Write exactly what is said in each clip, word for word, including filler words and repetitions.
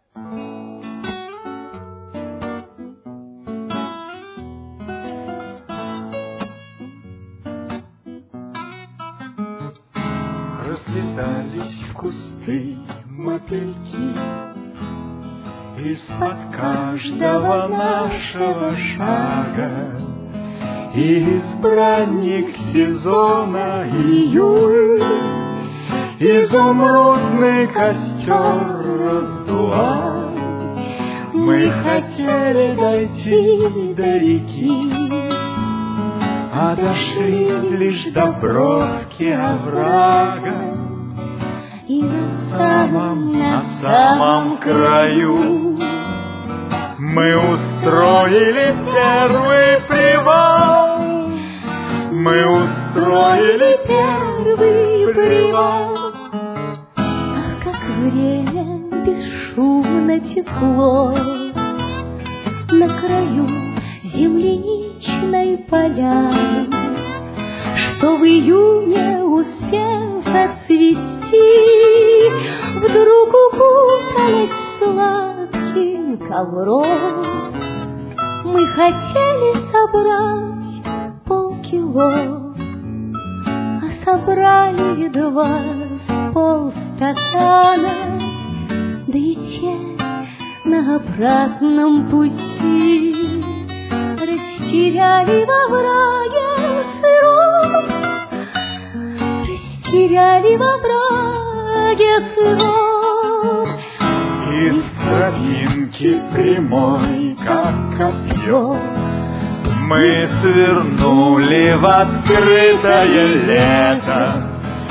Разлетались в кусты мотыльки из-под каждого нашего шага. Избранник сезона июль изумрудный костер раздувал. Мы хотели дойти до реки, а дошли лишь до бровки оврага. И на самом, на самом краю мы устроили первый привал. Мы устроили первый привал. Ах, как время бесшумно текло на краю земляничной поляны, что в июне успел зацвести, вдруг укуталась сладким ковром. Мы хотели собрать полкило, а собрали едва с полстакана, да и те на обратном пути растеряли во враге сыром, растеряли во враге сыром. Из тропинки прямой, как копье, мы свернули в открытое лето.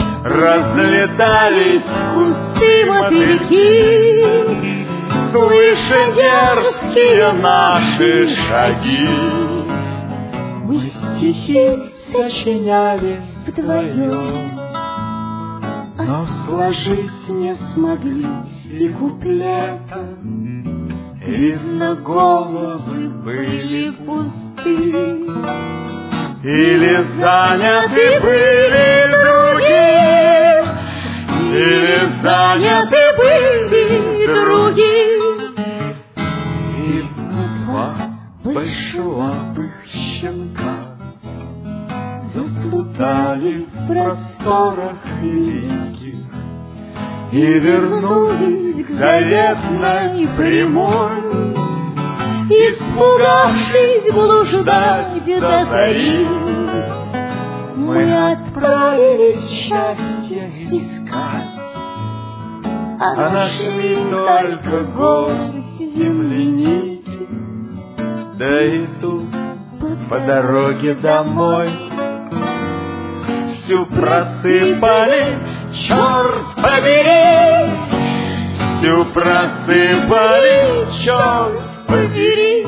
Разлетались кусты мотыльки, слыша дерзкие наши шаги. Мы стихи сочиняли вдвоем, но сложить не смогли и куплета. Видно, головы были пусты, или заняты были другие, или заняты были другие. Видно, два большелапых щенка заплутали в просторах великих и вернулись к заветной прямой, испугавшись блуждать до зари. Мы отправились счастье искать, а нашли только горсть земляники. Да и тут по дороге домой всю просыпали, черт побери, всю просыпали, черт побери.